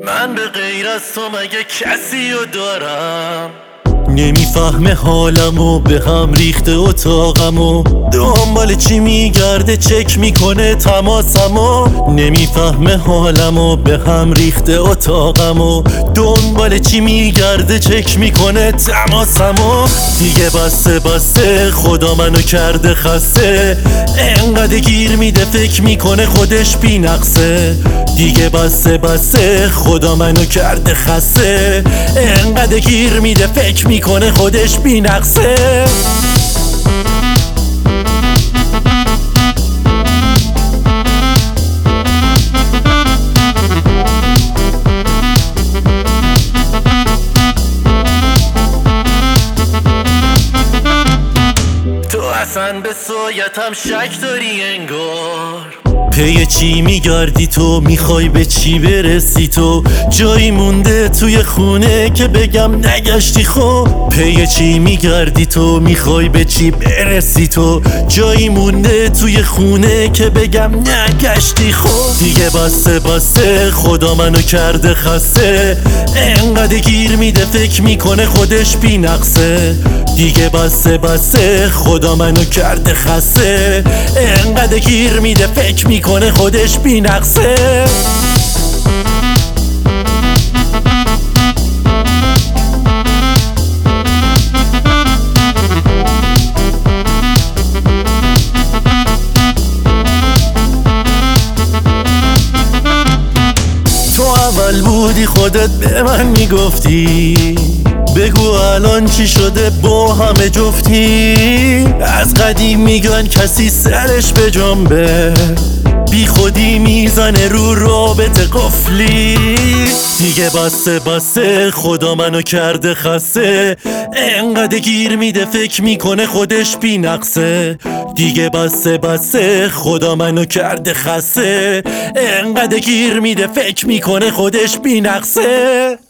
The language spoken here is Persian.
من به غیر از تو مگه کسی رو دارم؟ نمیفهمه حالمو، به هم ریخته اتاقمو، دنبال چی میگرده چک میکنه تماسمو. نمیفهمه حالمو، به هم ریخته اتاقمو، دنبال چی میگرده چک میکنه تماسمو. دیگه بسه خدا منو کرده خسته، انقدر گیر میده فکر میکنه خودش بی نقصه. دیگه بسه خدا منو کرده خسته، انقدر گیر میده فکر میکنه خودش بی نقصه. تو اصلا به سویتم شک داری انگار. پی چی میگردی تو، میخوای به چی برسی تو؟ جایی مونده توی خونه که بگم نگشتی خب. پی چی میگردی تو، میخوای به چی برسی تو؟ جایی مونده توی خونه که بگم نگشتی خب. دیگه بسه خدا منو کرده خسته، انقدر گیر میده فکر میکنه خودش بی نقصه. دیگه بسه خدا منو کرده خسته، انقدر گیر میده فکر میکنه خودش بی نقصه. تو اول بودی خودت به من میگفتی، بگو الان چی شده با همه جفتی. از قدیم میگن کسی سرش به جنبه، بی خودی میزنه رو رابطه قفلی. دیگه بسه خدا منو کرده خسته، انقدر گیر میده فکر میکنه خودش بی نقصه. دیگه بسه خدا منو کرده خسته، انقدر گیر میده فکر میکنه خودش بی نقصه.